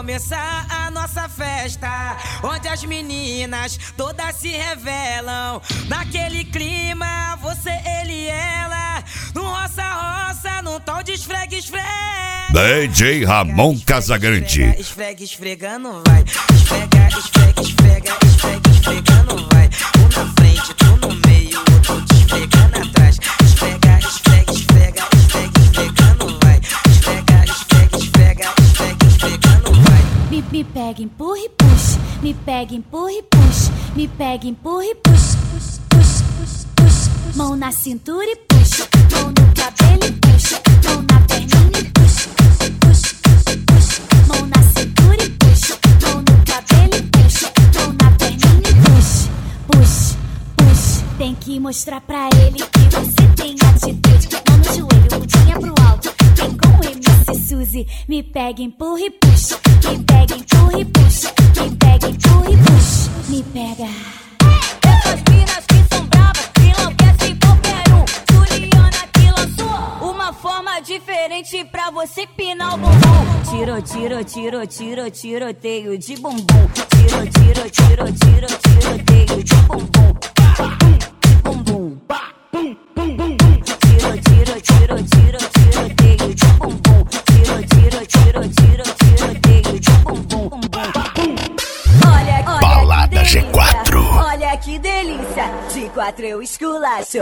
começar a nossa festa, onde as meninas todas se revelam. Naquele clima, você, ele e ela, no roça-roça, num tom de esfrega-esfrega. DJ Ramon Casagrande. Esfrega, esfregando, vai. Esfrega, esfrega, esfrega, esfrega, esfregando, vai. Um na frente, tu no meio, outro te esfregando atrás. Esfrega, esfrega, esfrega, esfrega, esfregando, vai. Esfrega, esfrega, esfrega, esfrega, esfregando, vai. Me pega, empurra e puxa. Me pega, empurra e puxa. Me pega, empurra e puxa. Puxa, puxa, puxa, puxa, puxa. Mão na cintura e puxa. Mão no cabelo e puxa. Mão na perninha e puxa. Puxa, puxa, puxa. Mão na cintura e puxa. Mão no cabelo e puxa. Mão na perninha e puxa. Puxa, puxa. Tem que mostrar pra ele que você tem atitude. Mão no joelho, bundinha pro alto. Vem com MC Suzy. Me pega, empurra e puxa. Me pega, empurra e puxa. Me pega, empurra e puxa. Me pega. Essas minas que são bravas, que enlouquecem qualquer um. Juliana que lançou uma forma diferente pra você pinar o bumbum. Tiro, tiro, tiro, tiro, tiroteio de bumbum. Tiro, tiro, tiro, tiro, tiroteio de bumbum. Bumbum. Tiro, tiro, tiro, tiro, tiroteio de bumbum. Tiro, tiro, tiro, tiro, tiroteio de bumbum. Olha, Balada G4. Olha que delícia, de 4 eu esculacho.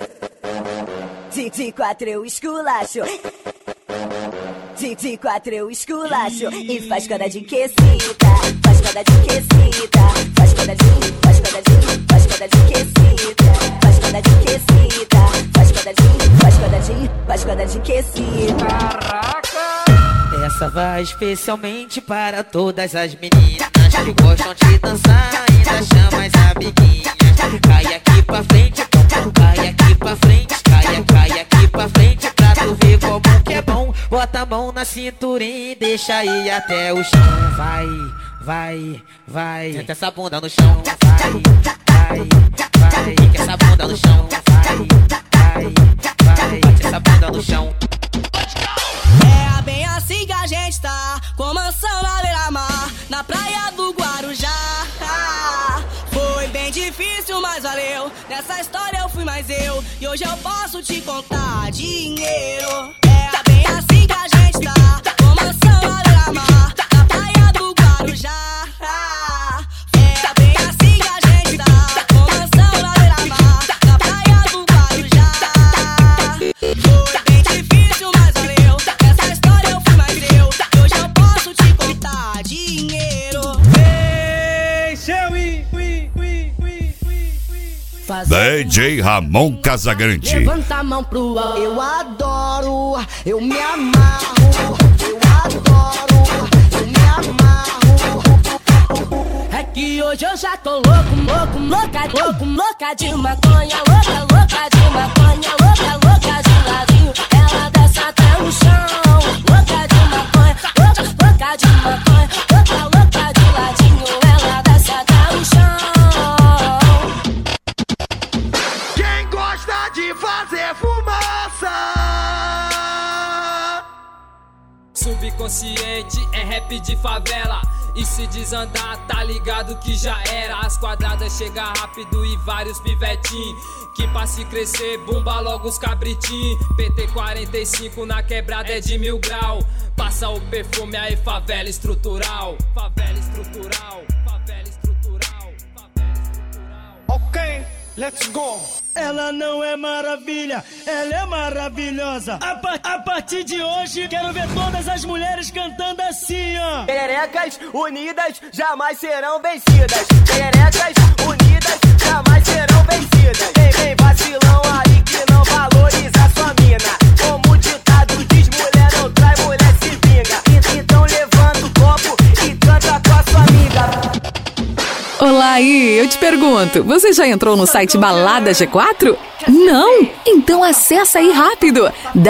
De 4 eu esculacho. De 4 eu esculacho. E faz coda de quesita. Faz coda de quesita. Faz coda de, faz coda de, faz coda de quesita. Faz coda de quesita. Faz coda de, faz coda de, faz coda de quesita. Essa vai especialmente para todas as meninas que gostam de dançar, ainda chama as amiguinhas. Cai aqui pra frente, cai aqui pra frente, cai aqui pra frente, pra tu ver como que é bom. Bota a mão na cinturinha e deixa ir até o chão. Vai, vai, vai, senta essa bunda no chão. Vai, vai, vai, fica essa bunda no chão. Vai, vai, vai, bate essa bunda no chão. É bem assim que a gente tá, com mansão na beira-mar, na praia do Guarujá. Foi bem difícil, mas valeu. Nessa história eu fui mais eu, e hoje eu posso te contar dinheiro. É bem assim que a gente tá, com mansão na beira-mar, na praia do Guarujá. É bem assim que a gente tá, com mansão na beira-mar, na praia do Guarujá. Foi bem difícil, mas valeu. Nessa história eu fui mais eu, e hoje eu posso te contar dinheiro. DJ Ramon Casagrande. Levanta a mão pro alto. Eu adoro, eu me amarro. Eu adoro, eu me amarro. É que hoje eu já tô louco, louco, louca de maconha. Louca, louca de maconha. Louca, louca de ladinho. Ela desce até no chão. Louca de maconha. Louca, louca de maconha. Louca, louca de ladinho. Ela desce até no chão. De fazer fumaça. Subconsciente é rap de favela. E se desandar, tá ligado que já era. As quadradas chega rápido e vários pivetim. Que pra se crescer, bomba logo os cabritim. PT 45 na quebrada é de 1000 grau. Passa o perfume aí, favela estrutural. Favela estrutural, favela estrutural, favela estrutural. Ok, let's go. Ela não é maravilha, ela é maravilhosa. A partir de hoje, quero ver todas as mulheres cantando assim, ó. Pererecas unidas jamais serão vencidas. Pererecas unidas jamais serão vencidas. Vem vacilão aí que não valoriza sua mina. Como o ditado diz, mulher não trai, mulher se vinga. Então levanta o copo e canta com a sua amiga. Olá aí, eu te pergunto, você já entrou no site Balada G4? Não? Então acessa aí rápido,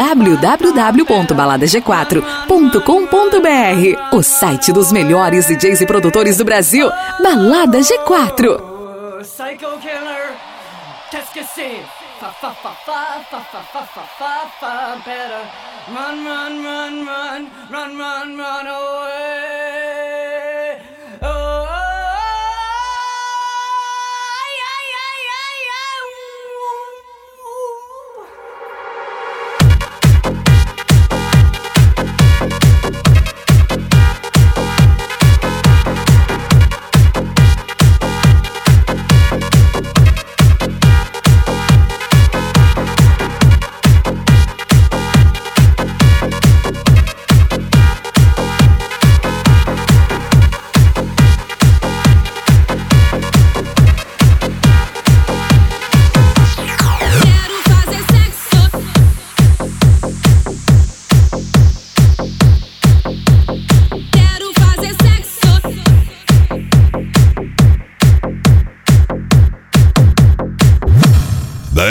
www.baladag4.com.br, o site dos melhores DJs e produtores do Brasil, Balada G4. Psycho Killer, Tesqueci, fa fa fa fa fa fa fa fa fa fa, better run, run, run, run, run, run, run away.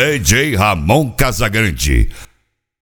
DJ Ramon Casagrande.